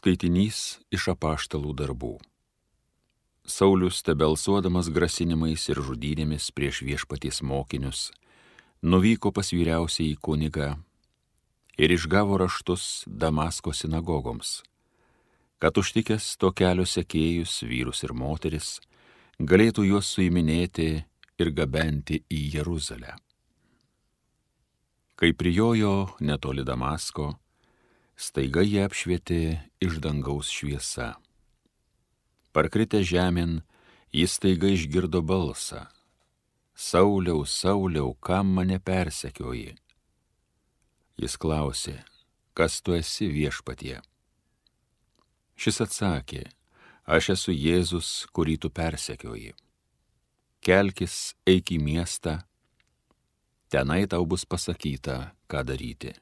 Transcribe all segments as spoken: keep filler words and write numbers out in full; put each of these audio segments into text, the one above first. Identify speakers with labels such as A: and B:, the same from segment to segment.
A: Skaitinys iš apaštalų darbų. Saulius, tebelsuodamas grasinimais ir žudynėmis prieš viešpaties mokinius, nuvyko pas vyriausiąjį kunigą ir išgavo raštus Damasko sinagogoms, kad užtikęs to kelio sekėjus, vyrus ir moteris, galėtų juos suiminėti ir gabenti į Jeruzalę. Kai prijojo netoli Damasko, staiga jie apšvietė iš dangaus šviesa. Parkritę žemėn, jis staiga išgirdo balsą: Sauliau, Sauliau, kam mane persekioji? Jis klausė: kas tu esi, viešpatie? Šis atsakė: aš esu Jėzus, kurį tu persekioji. Kelkis, eik į miestą, tenai tau bus pasakyta, ką daryti.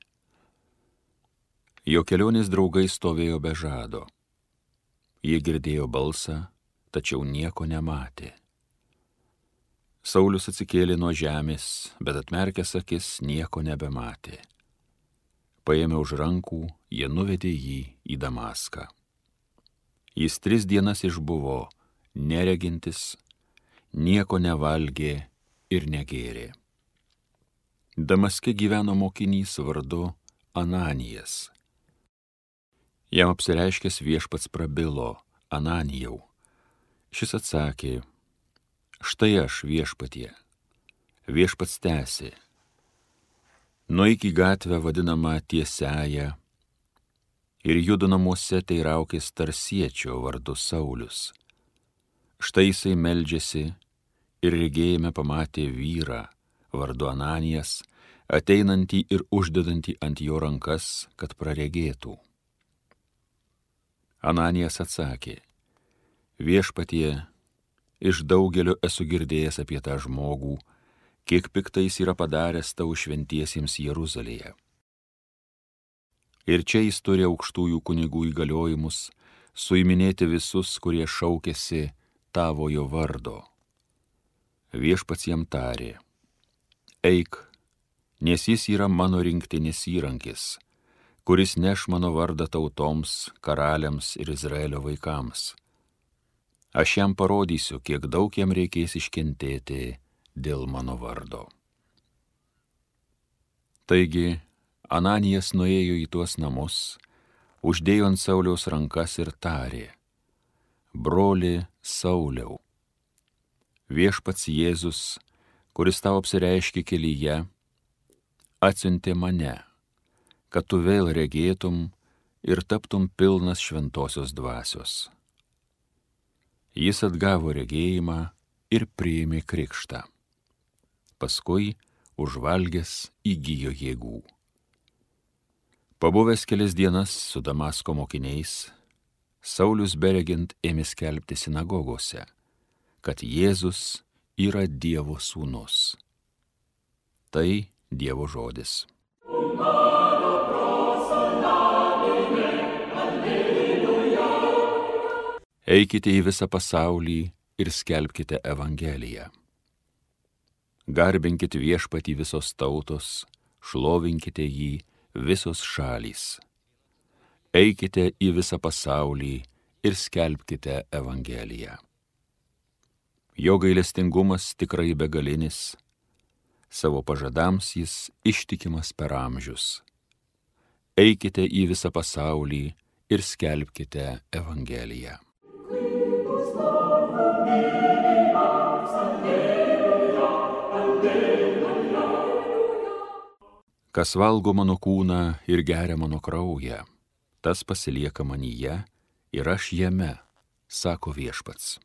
A: Jo kelionės draugai stovėjo be žado. Jie girdėjo balsą, tačiau nieko nematė. Saulius atsikėlė nuo žemės, bet atmerkęs akis nieko nebematė. Paėmė už rankų, jie nuvedė jį į Damaską. Jis tris dienas išbuvo neregintis, nieko nevalgė ir negėrė. Damaske gyveno mokinys vardu Ananijas. Jam apsireiškęs viešpats prabilo: Ananijau. Šis atsakė: štai aš, viešpatie. Viešpats tęsė: nueik į gatvę vadinamą Tiesiąją ir judo namuose teiraukis Tarsiečio vardu Saulius. Štai jisai meldžiasi ir regėjime pamatė vyrą vardu Ananijas, ateinantį ir uždedantį ant jo rankas, kad praregėtų. Ananijas atsakė: viešpatie, iš daugelio esu girdėjęs apie tą žmogų, kiek piktai jis yra padaręs tau šventiesiems Jeruzalėje. Ir čia jis turi aukštųjų kunigų įgaliojimus suiminėti visus, kurie šaukėsi tavojo vardo. Viešpats jam tarė: eik, nes jis yra mano rinktinis įrankis, kuris neš mano vardą tautoms, karaliams ir Izraelio vaikams. Aš jam parodysiu, kiek daug jam reikės iškentėti dėl mano vardo. Taigi, Ananijas nuėjo į tuos namus, uždėjo ant Sauliaus rankas ir tarė: broli Sauliau, viešpats Jėzus, kuris tau apsireiškė kelyje, atsiuntė mane, kad tu vėl regėtum ir taptum pilnas šventosios dvasios. Jis atgavo regėjimą ir priėmė krikštą. Paskui, užvalgęs, įgijo jėgų. Pabuvęs kelias dienas su Damasko mokiniais, Saulius beregint ėmė skelbti sinagogose, kad Jėzus yra Dievo sūnus. Tai Dievo žodis. Eikite į visą pasaulį ir skelbkite Evangeliją. Garbinkite viešpatį visos tautos, šlovinkite jį visos šalys. Eikite į visą pasaulį ir skelbkite Evangeliją. Jo gailestingumas tikrai begalinis, savo pažadams jis ištikimas per amžius. Eikite į visą pasaulį ir skelbkite Evangeliją. Kas valgo mano kūną ir geria mano kraują, tas pasilieka manyje ir aš jame, sako viešpats.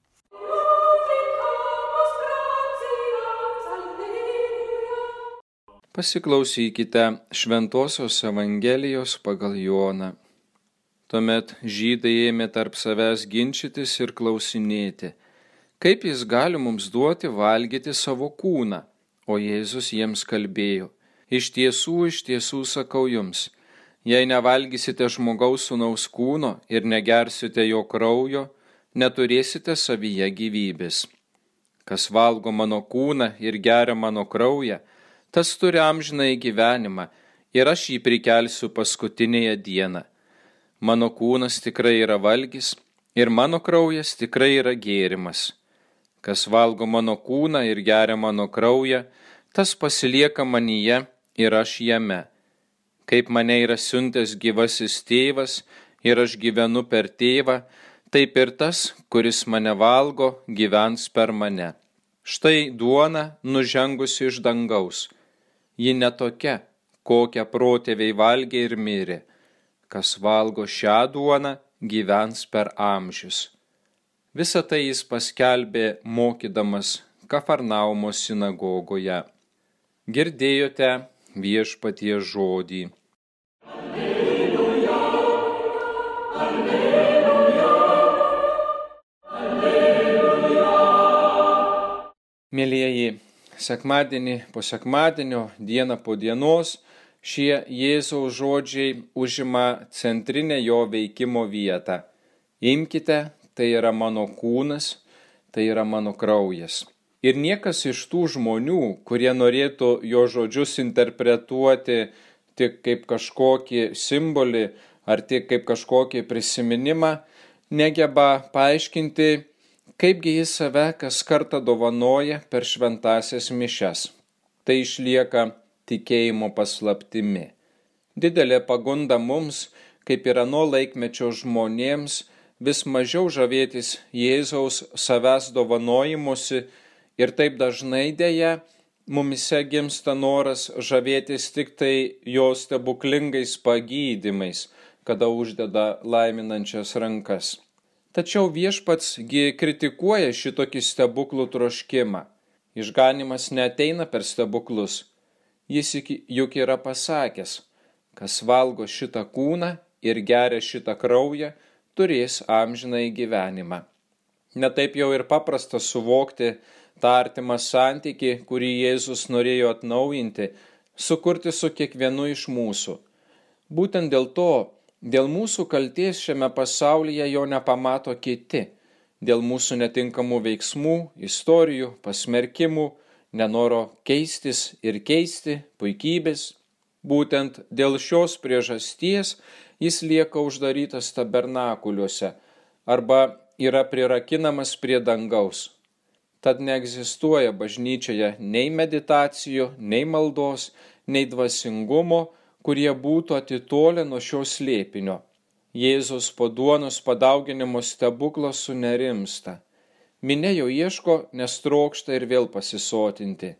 B: Pasiklausykite Šventosios Evangelijos pagal Joną. Tuomet žydai ėmė tarp savęs ginčytis ir klausinėti, kaip jis gali mums duoti valgyti savo kūną, o Jėzus jiems kalbėjo: iš tiesų, iš tiesų sakau jums, jei nevalgysite žmogaus sūnaus kūno ir negersite jo kraujo, neturėsite savyje gyvybės. Kas valgo mano kūną ir geria mano kraują, tas turi amžinąjį gyvenimą ir aš jį prikelsiu paskutinėje dieną. Mano kūnas tikrai yra valgis ir mano kraujas tikrai yra gėrimas. Kas valgo mano kūną ir geria mano kraują, tas pasilieka manyje ir aš jame. Kaip mane yra siuntęs gyvasis tėvas ir aš gyvenu per tėvą, taip ir tas, kuris mane valgo, gyvens per mane. Štai duona nužengusi iš dangaus. Ji netokia, kokią protėviai valgė ir mirė. Kas valgo šią duoną, gyvens per amžius. Visą tai jis paskelbė mokydamas Kafarnaumo sinagogoje. Girdėjote viešpaties žodį.
C: Alleluja, alleluja, alleluja.
B: Mielieji, sekmadienį po sekmadienio, dieną po dienos, šie Jėzaus žodžiai užima centrinę jo veikimo vietą. Imkite, tai yra mano kūnas, tai yra mano kraujas. Ir niekas iš tų žmonių, kurie norėtų jo žodžius interpretuoti tik kaip kažkokį simbolį ar tik kaip kažkokį prisiminimą, negeba paaiškinti, kaipgi jis save kas kartą dovanoja per šventąsias mišias. Tai išlieka tikėjimo paslaptimi. Didelė pagunda mums, kaip ir ano laikmečio žmonėms, vis mažiau žavėtis Jėzaus savęs dovanojimusi ir taip dažnai dėja mumise gimsta noras žavėtis tik tai jo stebuklingais pagydymais, kada uždeda laiminančias rankas. Tačiau viešpats gi kritikuoja šitokį stebuklų troškimą. Išganymas neateina per stebuklus. Jis juk yra pasakęs, kas valgo šitą kūną ir geria šitą kraują, turės amžinąjį gyvenimą. Netaip jau ir paprasta suvokti tą artimą santykį, kurį Jėzus norėjo atnaujinti, sukurti su kiekvienu iš mūsų. Būtent dėl to, dėl mūsų kaltės šiame pasaulyje jo nepamato kiti, dėl mūsų netinkamų veiksmų, istorijų, pasmerkimų, nenoro keistis ir keisti, puikybės. Būtent dėl šios priežasties jis lieka uždarytas tabernakuliuose arba yra prirakinamas prie dangaus. Tad neegzistuoja bažnyčioje nei meditacijų, nei maldos, nei dvasingumo, kurie būtų atitolę nuo šio slėpinio. Jėzus po duonos padauginimo stebuklo sunerimsta. Minia jo ieško, nes trokšta ir vėl pasisotinti.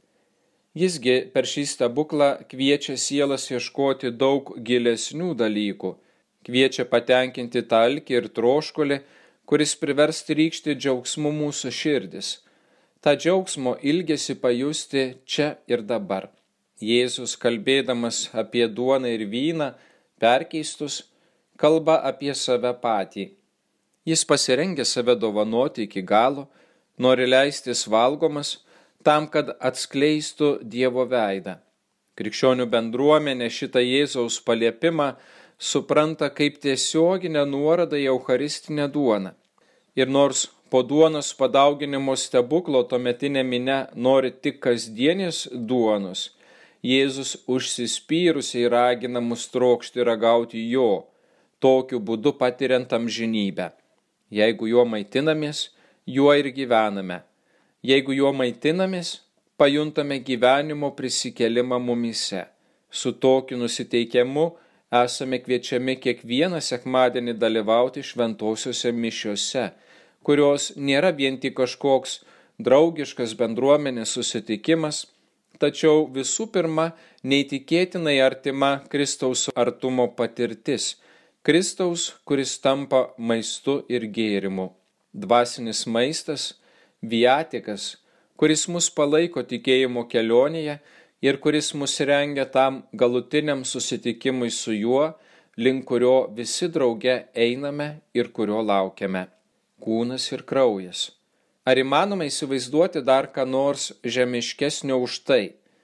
B: Jisgi per šį stebuklą kviečia sielas ieškoti daug gilesnių dalykų, kviečia patenkinti tą alkį ir troškulį, kuris privers trykšti džiaugsmu mūsų širdis. Ta džiaugsmo ilgesi pajusti čia ir dabar. Jėzus, kalbėdamas apie duoną ir vyną, perkeistus, kalba apie save patį. Jis pasirengia save dovanoti iki galo, nori leistis valgomas, tam, kad atskleistų Dievo veidą. Krikščionių bendruomenė šitą Jėzaus paliepimą supranta kaip tiesioginę nuorodą į eucharistinę duoną. Ir nors po duonos padauginimo stebuklo tuometinė minia nori tik kasdienės duonos, Jėzus užsispyrusiai ragina mus trokšti ragauti jo, tokiu būdu patiriant amžinybę. Jeigu juo maitinamės, juo ir gyvename. Jeigu juo maitinamės, pajuntame gyvenimo prisikėlimą mumyse. Su tokiu nusiteikimu esame kviečiami kiekvieną sekmadienį dalyvauti šventosiuose mišiose, kurios nėra vien tik kažkoks draugiškas bendruomenės susitikimas, tačiau visų pirma neįtikėtinai artima Kristaus artumo patirtis, Kristaus, kuris tampa maistu ir gėrimu. Dvasinis maistas, viatikas, kuris mus palaiko tikėjimo kelionėje ir kuris mus rengia tam galutiniam susitikimui su juo, link kurio visi drauge einame ir kurio laukiame. Kūnas ir kraujas. Ar įmanoma įsivaizduoti dar ką nors žemiškesnio už tai?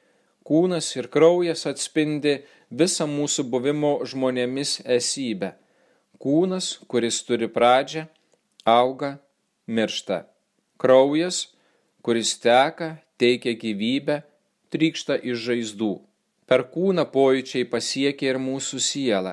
B: Kūnas ir kraujas atspindi visą mūsų buvimo žmonėmis esybę. Kūnas, kuris turi pradžią, auga, miršta. Kraujas, kuris teka, teikia gyvybę, trykšta iš žaizdų. Per kūną pojūčiai pasiekia ir mūsų sielą.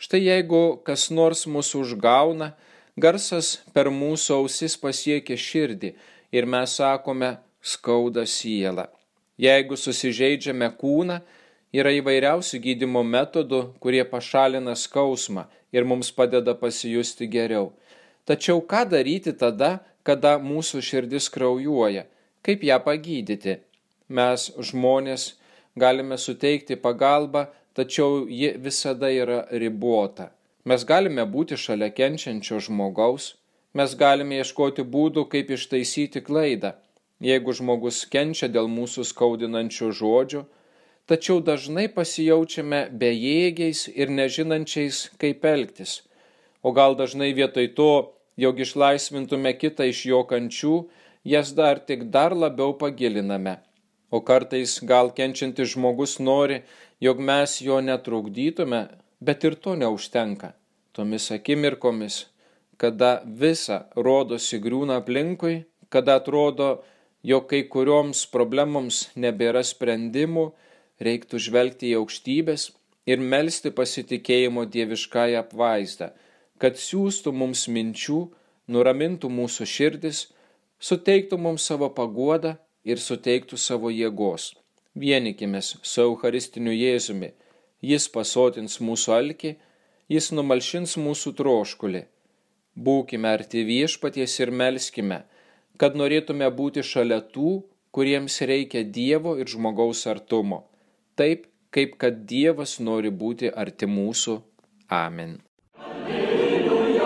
B: Štai jeigu kas nors mūsų užgauna, garsas per mūsų ausis pasiekia širdį ir mes sakome skauda sielą. Jeigu susižeidžiame kūną, yra įvairiausių gydymo metodų, kurie pašalina skausmą ir mums padeda pasijusti geriau. Tačiau ką daryti tada, kada mūsų širdis kraujuoja? Kaip ją pagydyti? Mes, žmonės, galime suteikti pagalbą, tačiau ji visada yra ribota. Mes galime būti šalia kenčiančio žmogaus, mes galime ieškoti būdų, kaip ištaisyti klaidą, jeigu žmogus kenčia dėl mūsų skaudinančių žodžių, tačiau dažnai pasijaučiame bejėgiais ir nežinančiais, kaip elgtis. O gal dažnai vietoj to, jog išlaisvintume kitą iš jo kančių, jas dar tik dar labiau pagiliname. O kartais gal kenčiantis žmogus nori, jog mes jo netrukdytume, bet ir to neužtenka. Tomis akimirkomis, kada visa rodosi griūna aplinkui, kada atrodo, jog kai kurioms problemoms nebėra sprendimų, reiktų žvelgti į aukštybės ir melsti pasitikėjimo dieviškąją apvaizdą, kad siųstų mums minčių, nuramintų mūsų širdis, suteiktų mums savo paguodą ir suteiktų savo jėgos. Vienykimės su Eucharistiniu Jėzumi, jis pasotins mūsų alkį, jis numalšins mūsų troškulį. Būkime arti viešpaties ir melskime, kad norėtume būti šalia tų, kuriems reikia Dievo ir žmogaus artumo, taip kaip kad Dievas nori būti arti mūsų. Amen. Alleluja,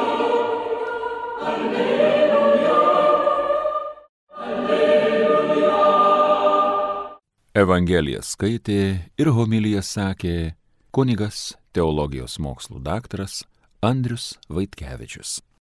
B: alleluja,
A: alleluja. Evangeliją skaitė ir homiliją sakė kunigas, teologijos mokslų daktaras Andrius Vaitkevičius.